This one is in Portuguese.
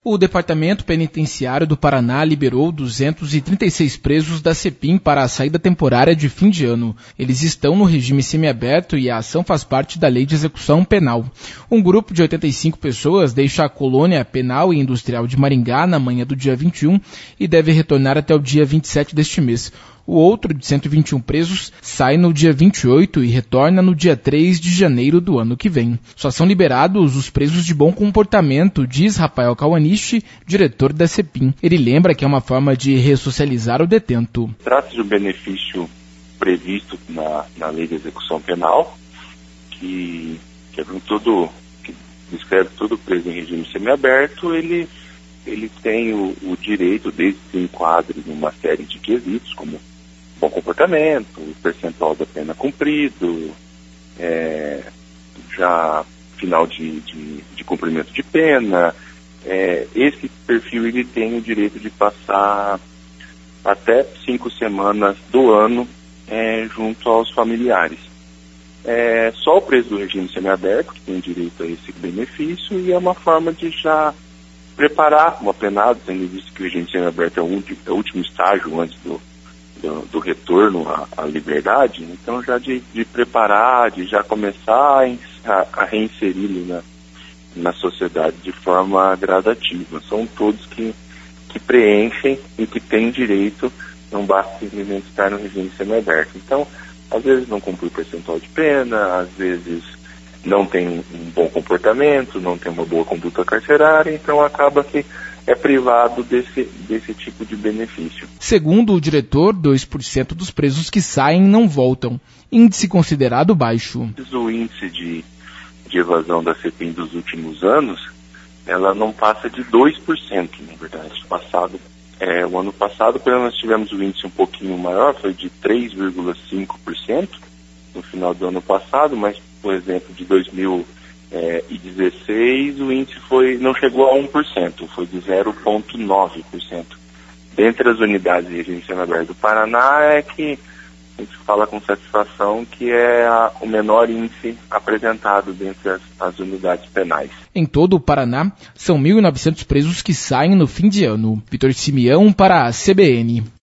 O Departamento Penitenciário do Paraná liberou 236 presos da CEPIM para a saída temporária de fim de ano. Eles estão no regime semiaberto e a ação faz parte da Lei de Execução Penal. Um grupo de 85 pessoas deixa a colônia penal e industrial de Maringá na manhã do dia 21 e deve retornar até o dia 27 deste mês. O outro, de 121 presos, sai no dia 28 e retorna no dia 3 de janeiro do ano que vem. Só são liberados os presos de bom comportamento, diz Rafael Kawanishi, diretor da CEPIM. Ele lembra que é uma forma de ressocializar o detento. Trata-se de um benefício previsto na Lei de Execução Penal, que descreve todo preso em regime semiaberto, ele tem o direito, desde que se enquadre numa série de quesitos, como bom comportamento, percentual da pena cumprido, já final de cumprimento de pena. Esse perfil ele tem o direito de passar até 5 semanas do ano junto aos familiares. Só o preso do regime semiaberto que tem direito a esse benefício, e é uma forma de já preparar o apenado, tendo visto que o regime semiaberto é o último estágio antes do retorno à liberdade. Então, já de preparar, de já começar a reinseri-lo na sociedade de forma gradativa. São todos que preenchem e que têm direito, não basta simplesmente estar no regime semiaberto. Então, às vezes não cumpre o percentual de pena, às vezes não tem um bom comportamento, não tem uma boa conduta carcerária, então acaba que é privado desse tipo de benefício. Segundo o diretor, 2% dos presos que saem não voltam, índice considerado baixo. O índice de evasão da CEPIM dos últimos anos, ela não passa de 2%, na verdade. O ano passado, quando nós tivemos um índice um pouquinho maior, foi de 3,5% no final do ano passado, mas, por exemplo, de 2016, o índice não chegou a 1%, foi de 0,9%. Dentre as unidades de regime semiaberto do Paraná, é que a gente fala com satisfação que é o menor índice apresentado dentre as unidades penais. Em todo o Paraná, são 1.900 presos que saem no fim de ano. Vitor Simeão para a CBN.